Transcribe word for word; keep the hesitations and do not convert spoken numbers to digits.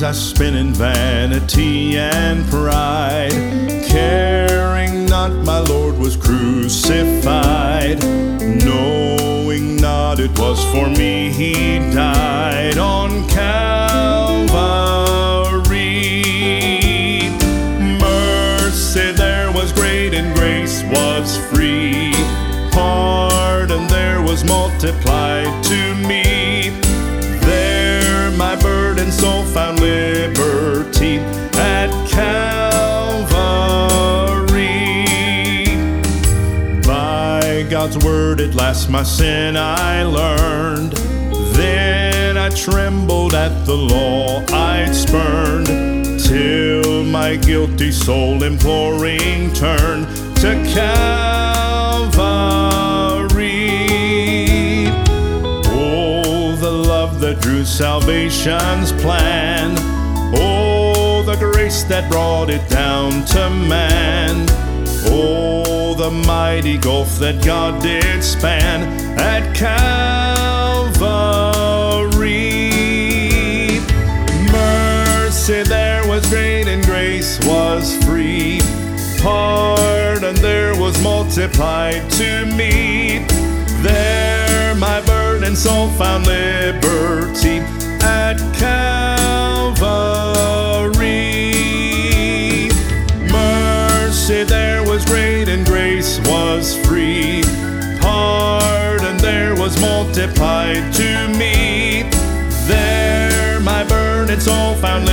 I spent in vanity and pride, caring not my Lord was crucified, knowing not it was for me He died on Calvary. Mercy there was great and grace was free, pardon there was multiplied to me. There my burdened soul found liberty at Calvary. By God's word at last my sin I learned, then I trembled at the law I'd spurned, till my guilty soul imploring turned to Calvary. Oh, the love that drew salvation's plan, oh, the grace that brought it down to man, oh, the mighty gulf that God did span at Calvary. Mercy there was great and grace was free, pardon there was multiplied to me. There my burdened soul found liberty at Calvary. Mercy there was great and grace was free, pardon there was multiplied to me. There my burdened soul found